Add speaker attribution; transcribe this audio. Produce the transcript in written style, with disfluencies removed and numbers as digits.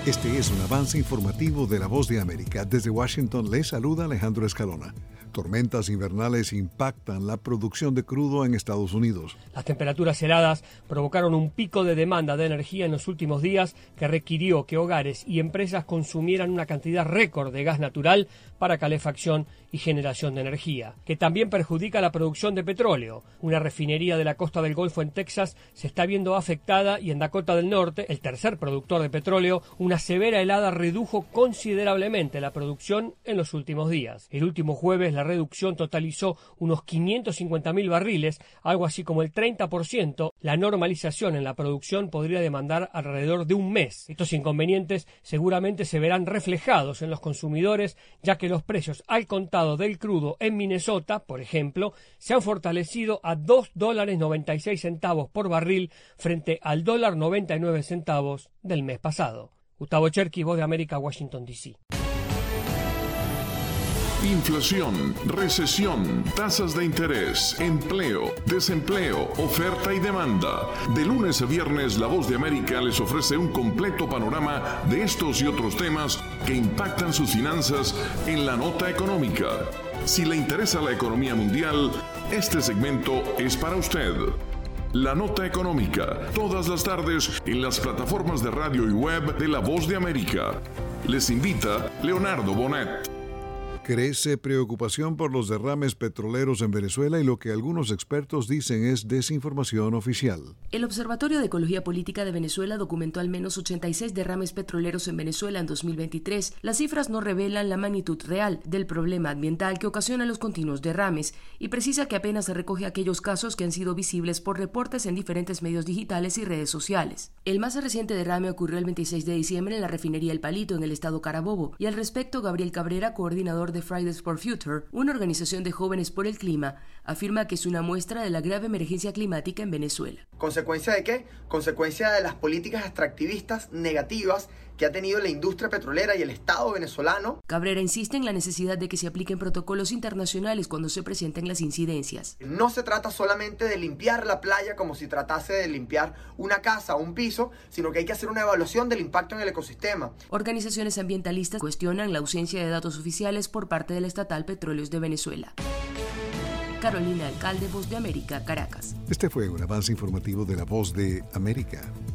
Speaker 1: Este es un avance informativo de La Voz de América. Desde Washington les saluda Alejandro Escalona. Tormentas invernales impactan la producción de crudo en Estados Unidos.
Speaker 2: Las temperaturas heladas provocaron un pico de demanda de energía en los últimos días que requirió que hogares y empresas consumieran una cantidad récord de gas natural para calefacción y generación de energía, que también perjudica la producción de petróleo. Una refinería de la costa del Golfo en Texas se está viendo afectada y en Dakota del Norte, el tercer productor de petróleo, una severa helada redujo considerablemente la producción en los últimos días. El último jueves la reducción totalizó unos 550.000 barriles, algo así como el 30%. La normalización en la producción podría demandar alrededor de un mes. Estos inconvenientes seguramente se verán reflejados en los consumidores, ya que los precios al contado del crudo en Minnesota, por ejemplo, se han fortalecido a $2.96 por barril frente al $1.99 del mes pasado. Gustavo Cherky, Voz de América, Washington, D.C.
Speaker 3: Inflación, recesión, tasas de interés, empleo, desempleo, oferta y demanda. De lunes a viernes, La Voz de América les ofrece un completo panorama de estos y otros temas que impactan sus finanzas en la nota económica. Si le interesa la economía mundial, este segmento es para usted. La Nota Económica, todas las tardes en las plataformas de radio y web de La Voz de América. Les invita Leonardo Bonet.
Speaker 1: Crece preocupación por los derrames petroleros en Venezuela y lo que algunos expertos dicen es desinformación oficial.
Speaker 4: El Observatorio de Ecología Política de Venezuela documentó al menos 86 derrames petroleros en Venezuela en 2023. Las cifras no revelan la magnitud real del problema ambiental que ocasiona los continuos derrames y precisa que apenas se recoge aquellos casos que han sido visibles por reportes en diferentes medios digitales y redes sociales. El más reciente derrame ocurrió el 26 de diciembre en la refinería El Palito, en el estado Carabobo, y al respecto Gabriel Cabrera, coordinador de Fridays for Future, una organización de jóvenes por el clima, afirma que es una muestra de la grave emergencia climática en Venezuela.
Speaker 5: ¿Consecuencia de qué? Consecuencia de las políticas extractivistas negativas que ha tenido la industria petrolera y el Estado venezolano.
Speaker 4: Cabrera insiste en la necesidad de que se apliquen protocolos internacionales cuando se presenten las incidencias.
Speaker 5: No se trata solamente de limpiar la playa como si tratase de limpiar una casa o un piso, sino que hay que hacer una evaluación del impacto en el ecosistema.
Speaker 4: Organizaciones ambientalistas cuestionan la ausencia de datos oficiales por parte de la estatal Petróleos de Venezuela. Carolina Alcalde, Voz de América, Caracas.
Speaker 1: Este fue un avance informativo de La Voz de América.